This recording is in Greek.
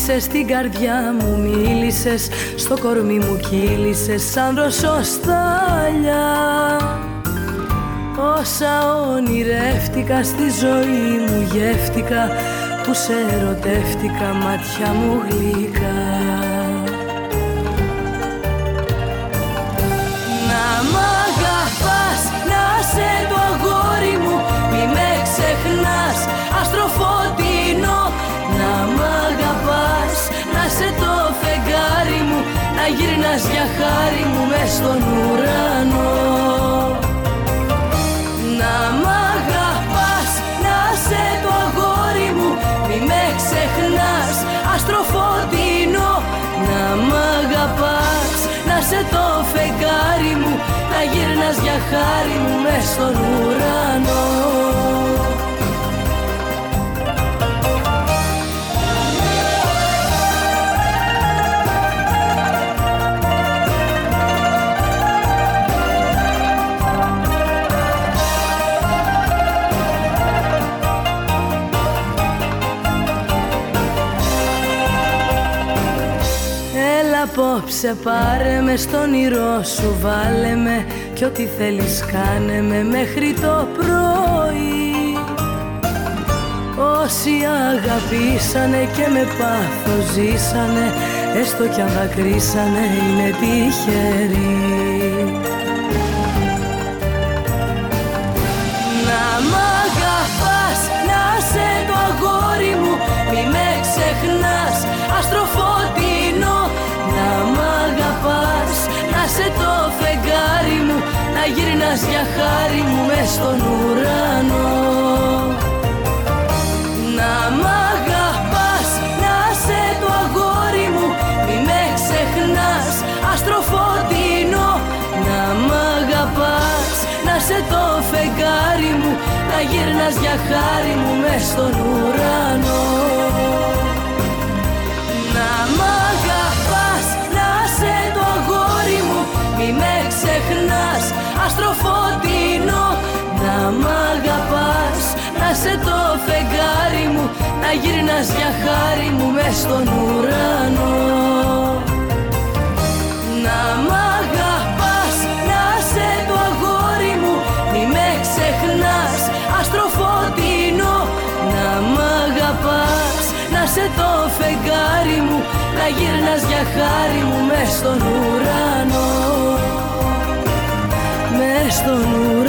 Μίλησες στην καρδιά μου, μίλησες στο κορμί μου, κύλησες σαν δροσοστάλια. Όσα ονειρεύτηκα στη ζωή μου γεύτηκα, που σε ερωτεύτηκα, μάτια μου γλυκά. Να μ' αγαπάς, να σε το αγόρι μου, μη με ξεχνάς, αστροφωτεινό. Να μ' αγαπάς, να σε το φεγγάρι μου, να γυρνάς για χάρη μου μες στον ουρανό. Να μ' αγαπάς, να σε το αγόρι μου, μη με ξεχνάς, αστροφωτεινό. Να μ' αγαπάς, να σε το φεγγάρι μου, να γυρνάς για χάρη μου μες στον ουρανό. Απόψε πάρε με στον όνειρό σου, βάλε με κι ό,τι θέλεις κάνε με μέχρι το πρωί. Όσοι αγαπήσανε και με πάθος ζήσανε, έστω κι αν δακρύσανε είναι τυχεροί. Να μ' αγαπάς, να σε το αγόρι μου, μη με ξεχνάς, αστροφωτεινό. Να μ' αγαπάς, να σε το φεγγάρι μου, να γυρνάς για χάρη μου μες στον ουρανό. Να μ' αγαπάς, να σε το αγόρι μου, μη με ξεχνάς, αστροφωτεινό. Να μ' αγαπάς, να σε το φεγγάρι μου, να γυρνάς για χάρη μου μες στον ουρανό. Να μ' αγαπάς, να σε το αγόρι μου, μη με ξεχνάς, αστροφωτεινό. Να μ' αγαπάς, να σε το φεγγάρι μου, να γυρνάς για χάρη μου μες στον ουρανό. Να μ' αγαπάς, να σε το αγόρι μου, μη με ξεχνάς, αστροφωτεινό. Να μ' αγαπάς, να σε το φεγγάρι μου, να γυρνάς για χάρη μου μες στον ουρανό. Μες στον ουρανό.